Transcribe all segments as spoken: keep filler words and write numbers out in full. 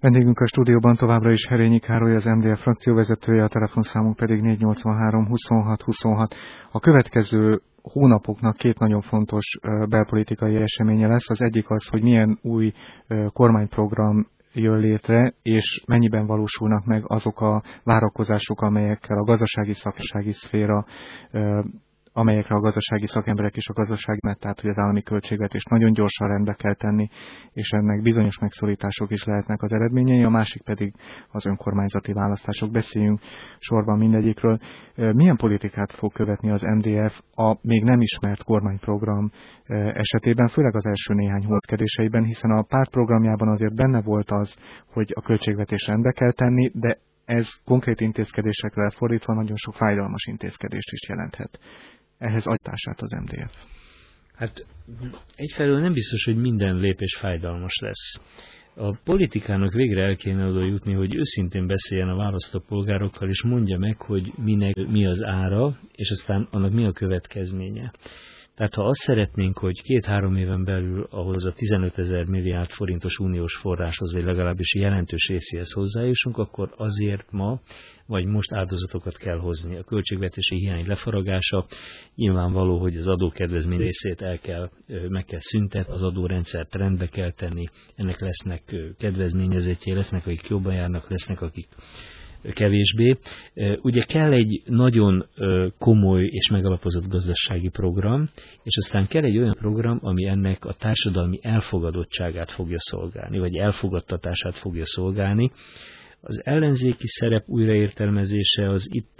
Vendégünk a stúdióban továbbra is Herényi Károly, az em dé ef frakcióvezetője, a telefonszámunk pedig négy nyolcvanhárom huszonhat huszonhat. A következő hónapoknak két nagyon fontos belpolitikai eseménye lesz. Az egyik az, hogy milyen új kormányprogram jön létre, és mennyiben valósulnak meg azok a várakozások, amelyekkel a gazdasági szaksági szféra amelyekre a gazdasági szakemberek és a gazdasági, mert tehát, hogy az állami költségvetést nagyon gyorsan rendbe kell tenni, és ennek bizonyos megszorítások is lehetnek az eredményei, a másik pedig az önkormányzati választások. Beszéljünk sorban mindegyikről. Milyen politikát fog követni az em dé ef a még nem ismert kormányprogram esetében, főleg az első néhány hónapkedéseiben, hiszen a pártprogramjában azért benne volt az, hogy a költségvetést rendbe kell tenni, de ez konkrét intézkedésekre lefordítva nagyon sok fájdalmas intézkedést is jelenthet. Ehhez adtását az em dé ef. Hát egyfelől nem biztos, hogy minden lépés fájdalmas lesz. A politikának végre el kéne oda jutni, hogy őszintén beszéljen a választópolgárokkal, és mondja meg, hogy minek mi az ára, és aztán annak mi a következménye. Tehát ha azt szeretnénk, hogy két-három éven belül ahhoz a tizenötezer milliárd forintos uniós forráshoz, vagy legalábbis jelentős részéhez hozzájussunk, akkor azért ma, vagy most áldozatokat kell hozni. A költségvetési hiány lefaragása, nyilvánvaló, hogy az adókedvezmény részét el kell, meg kell szüntetni, az adórendszert rendbe kell tenni, ennek lesznek kedvezményezettjei, lesznek, akik jobban járnak, lesznek, akik kevésbé. Ugye kell egy nagyon komoly és megalapozott gazdasági program, és aztán kell egy olyan program, ami ennek a társadalmi elfogadottságát fogja szolgálni, vagy elfogadtatását fogja szolgálni. Az ellenzéki szerep újraértelmezése az itt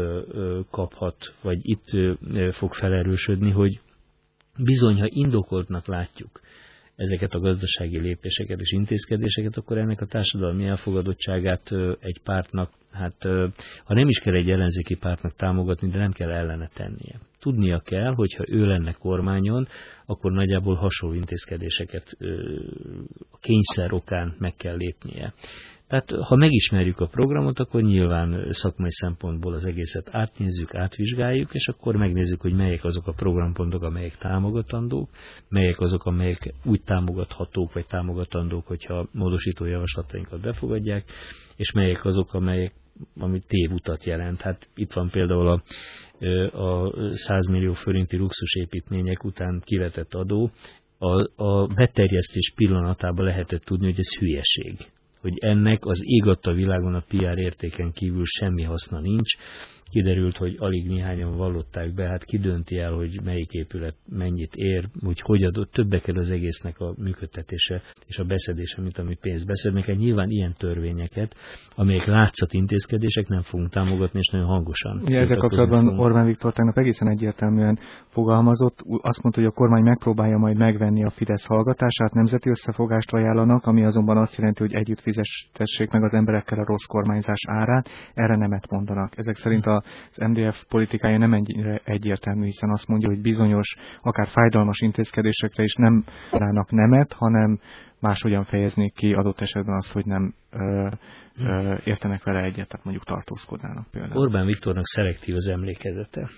kaphat, vagy itt fog felerősödni, hogy bizony, ha indokoltnak látjuk ezeket a gazdasági lépéseket és intézkedéseket, akkor ennek a társadalmi elfogadottságát egy pártnak, hát ha nem is kell egy ellenzéki pártnak támogatni, de nem kell ellene tennie. Tudnia kell, hogyha ő lenne kormányon, akkor nagyjából hasonló intézkedéseket a kényszer okán meg kell lépnie. Tehát ha megismerjük a programot, akkor nyilván szakmai szempontból az egészet átnézzük, átvizsgáljuk, és akkor megnézzük, hogy melyek azok a programpontok, amelyek támogatandók, melyek azok, amelyek úgy támogathatók, vagy támogatandók, hogyha módosító javaslatainkat befogadják, és melyek azok, amelyek, ami tévutat jelent. Hát itt van például a, a száz millió forinti luxusépítmények után kivetett adó. A, a beterjesztés pillanatában lehetett tudni, hogy ez hülyeség, hogy ennek az ég adta világon a pé er értéken kívül semmi haszna nincs. Kiderült, hogy alig néhányan vallották be, hát ki dönti el, hogy melyik épület mennyit ér, hogy hogy adott, többe kell az egésznek a működtetése és a beszedése, mint amit pénzt beszednek. Hát nyilván ilyen törvényeket, amelyek látszat intézkedések, nem fogunk támogatni, és nagyon hangosan. Ugye ezzel kapcsolatban Orbán Viktor tegnap egészen egyértelműen fogalmazott, azt mondta, hogy a kormány megpróbálja majd megvenni a Fidesz hallgatását, nemzeti összefogást ajánlanak, ami azonban azt jelenti, hogy együtt fizessék meg az emberekkel a rossz kormányzás árát, erre nemet mondanak. Ezek szerint a az em dé ef politikája nem ennyire egyértelmű, hiszen azt mondja, hogy bizonyos, akár fájdalmas intézkedésekre is nem rának nemet, hanem máshogyan fejeznék ki adott esetben azt, hogy nem ö, ö, értenek vele egyet, tehát mondjuk tartózkodnának például. Orbán Viktornak szelektív az emlékezete.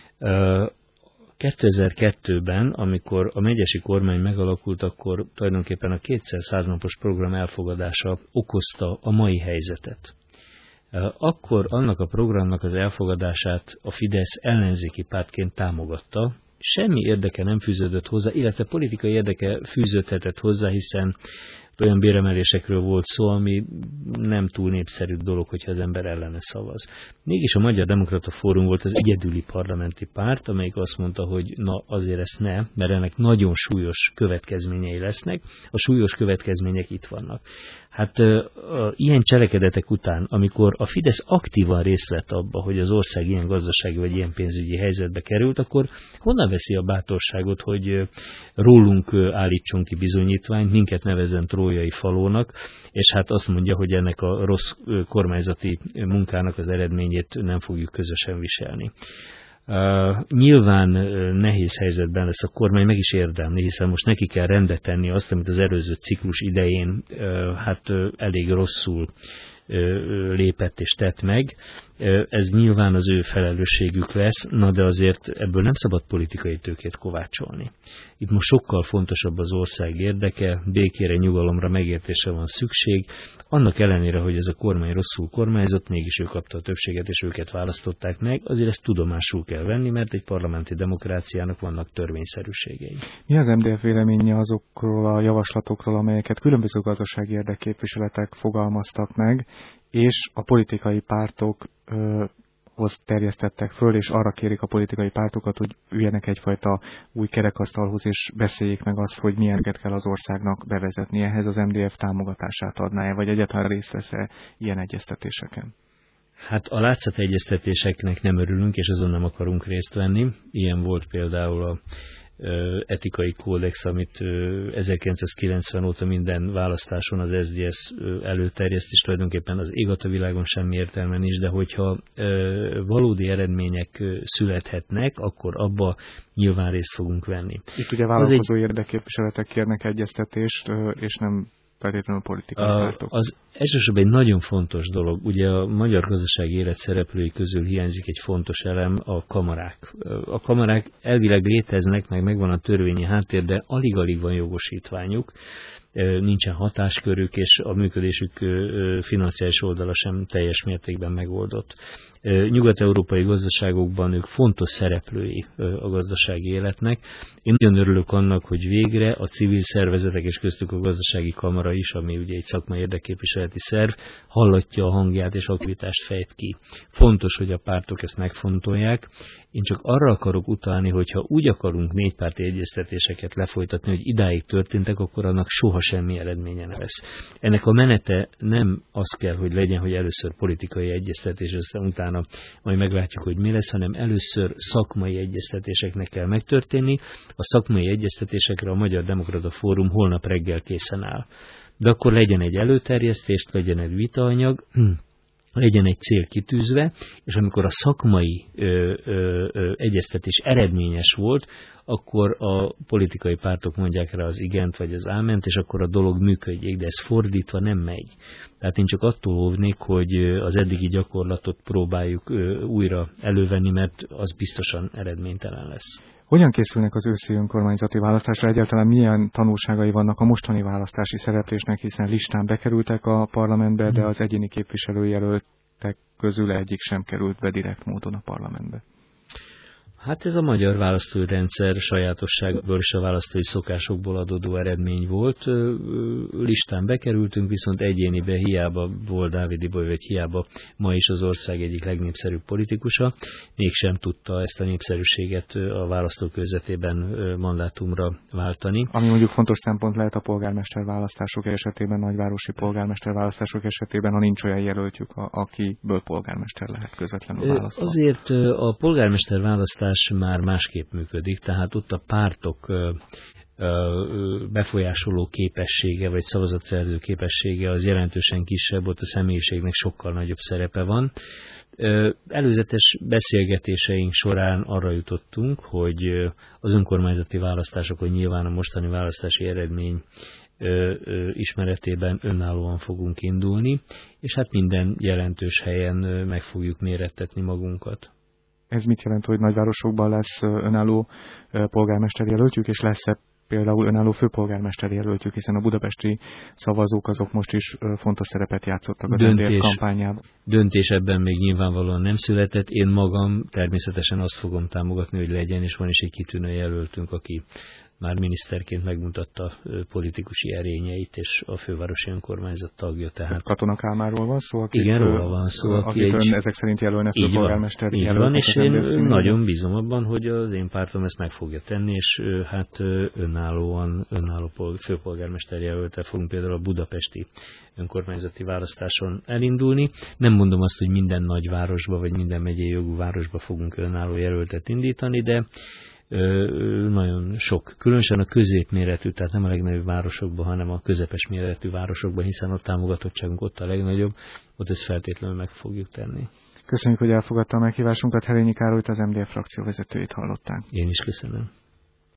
kétezer-kettőben, amikor a megyesi kormány megalakult, akkor tulajdonképpen a kétszer száznapos program elfogadása okozta a mai helyzetet. Akkor annak a programnak az elfogadását a Fidesz ellenzéki pártként támogatta, semmi érdeke nem fűződött hozzá, illetve politikai érdeke fűződhetett hozzá, hiszen olyan béremelésekről volt szó, ami nem túl népszerű dolog, hogyha az ember ellene szavaz. Mégis a Magyar Demokrata Fórum volt az egyedüli parlamenti párt, amelyik azt mondta, hogy na azért ezt ne, mert ennek nagyon súlyos következményei lesznek. A súlyos következmények itt vannak. Hát uh, ilyen cselekedetek után, amikor a Fidesz aktívan részt vett abba, hogy az ország ilyen gazdasági vagy ilyen pénzügyi helyzetbe került, akkor honnan veszi a bátorságot, hogy uh, rólunk uh, állítson ki bizonyítványt, minket nevezzen trójai falónak, és hát azt mondja, hogy ennek a rossz uh, kormányzati munkának az eredményét nem fogjuk közösen viselni. Uh, nyilván uh, nehéz helyzetben lesz a kormány, meg is érdemli, hiszen most neki kell rendbe tenni azt, amit az előző ciklus idején uh, hát uh, elég rosszul uh, lépett és tett meg. Ez nyilván az ő felelősségük lesz, na de azért ebből nem szabad politikai tőkét kovácsolni. Itt most sokkal fontosabb az ország érdeke, békére, nyugalomra, megértésre van szükség. Annak ellenére, hogy ez a kormány rosszul kormányzott, mégis ő kapta a többséget, és őket választották meg, azért ezt tudomásul kell venni, mert egy parlamenti demokráciának vannak törvényszerűségei. Mi az em dé ef véleménye azokról a javaslatokról, amelyeket különböző gazdasági érdekképviseletek fogalmaztak meg, és a politikai pártokhoz terjesztettek föl, és arra kérik a politikai pártokat, hogy üljenek egyfajta új kerekasztalhoz, és beszéljék meg azt, hogy milyeneket kell az országnak bevezetni. Ehhez az em dé ef támogatását adná-e, vagy egyáltalán részt vesz-e ilyen egyeztetéseken? Hát a látszategyeztetéseknek nem örülünk, és azon nem akarunk részt venni. Ilyen volt például a etikai kódex, amit ezerkilencszázkilencven óta minden választáson az es zé es előterjeszt, és tulajdonképpen az ég a világon semmi értelme nincs, de hogyha valódi eredmények születhetnek, akkor abba nyilván részt fogunk venni. Itt ugye vállalkozó egy... érdekképviseletek kérnek egyeztetést, és nem feltétlenül politikai pártok. Az elsősorban egy nagyon fontos dolog. Ugye a magyar gazdasági élet szereplői közül hiányzik egy fontos elem, a kamarák. A kamarák elvileg léteznek, meg megvan a törvényi háttér, de alig-alig van jogosítványuk, nincsen hatáskörük, és a működésük financiális oldala sem teljes mértékben megoldott. Nyugat-európai gazdaságokban ők fontos szereplői a gazdasági életnek. Én nagyon örülök annak, hogy végre a civil szervezetek, és köztük a gazdasági kamara is, ami ugye egy szakmai érdekképviseleti szerv, hallatja a hangját és aktivitást fejt ki. Fontos, hogy a pártok ezt megfontolják. Én csak arra akarok utalni, hogy ha úgy akarunk négypárti egyeztetéseket lefolytatni, hogy idáig történtek, akkor annak soha semmi eredménye nem lesz. Ennek a menete nem az kell, hogy legyen, hogy először politikai egyeztetés, aztán utána majd meglátjuk, hogy mi lesz, hanem először szakmai egyeztetéseknek kell megtörténni. A szakmai egyeztetésekre a Magyar Demokrata Fórum holnap reggel készen áll. De akkor legyen egy előterjesztés, legyen egy vitaanyag, legyen egy cél kitűzve, és amikor a szakmai ö, ö, ö, egyeztetés eredményes volt, akkor a politikai pártok mondják rá az igent vagy az áment, és akkor a dolog működjék, de ez fordítva nem megy. Tehát én csak attól óvnék, hogy az eddigi gyakorlatot próbáljuk ö, újra elővenni, mert az biztosan eredménytelen lesz. Hogyan készülnek az őszi önkormányzati választásra? Egyáltalán milyen tanulságai vannak a mostani választási szereplésnek, hiszen listán bekerültek a parlamentbe, de az egyéni képviselőjelöltek közül egyik sem került be direkt módon a parlamentbe. Hát ez a magyar választórendszer sajátosságból és a választói szokásokból adódó eredmény volt. Listán bekerültünk, viszont egyénibe hiába volt Dávid Iboly, vagy hiába ma is az ország egyik legnépszerűbb politikusa, mégsem tudta ezt a népszerűséget a választókörzetében mandátumra váltani. Ami mondjuk fontos szempont lehet a polgármester választások esetében, nagyvárosi polgármester választások esetében, ha nincs olyan jelöltjük, akiből polgármester lehet közvetlenül választani. Azért a polgármester választás már másképp működik, tehát ott a pártok befolyásoló képessége, vagy szavazatszerző képessége az jelentősen kisebb, ott a személyiségnek sokkal nagyobb szerepe van. Előzetes beszélgetéseink során arra jutottunk, hogy az önkormányzati választásokon nyilván a mostani választási eredmény ismeretében önállóan fogunk indulni, és hát minden jelentős helyen meg fogjuk mérettetni magunkat. Ez mit jelent, hogy nagyvárosokban lesz önálló polgármester jelöltjük, és lesz-e például önálló főpolgármester jelöltjük, hiszen a budapesti szavazók azok most is fontos szerepet játszottak az em dé ef kampányában. Döntés ebben még nyilvánvalóan nem született. Én magam természetesen azt fogom támogatni, hogy legyen, és van is egy kitűnő jelöltünk, aki már miniszterként megmutatta politikusi erényeit, és a fővárosi önkormányzat tagja. Tehát Katona Kálmánról van szó, akit, igen, róla van szó, aki egy, ezek szerint jelölne főpolgármester jelölt. Így van, és én nagyon bízom abban, hogy az én pártom ezt meg fogja tenni, és hát önállóan, önálló főpolgármester jelöltel fogunk például a budapesti önkormányzati választáson elindulni. Nem mondom azt, hogy minden nagyvárosba, vagy minden megyei jogú városba fogunk önálló jelöltet indítani, de nagyon sok, különösen a középméretű, tehát nem a legnagyobb városokban, hanem a közepes méretű városokban, hiszen a támogatottságunk ott a legnagyobb, ott ezt feltétlenül meg fogjuk tenni. Köszönjük, hogy elfogadta a meghívásunkat. Herényi Károlyt, az em dé ef frakció vezetőjét hallották. Én is köszönöm.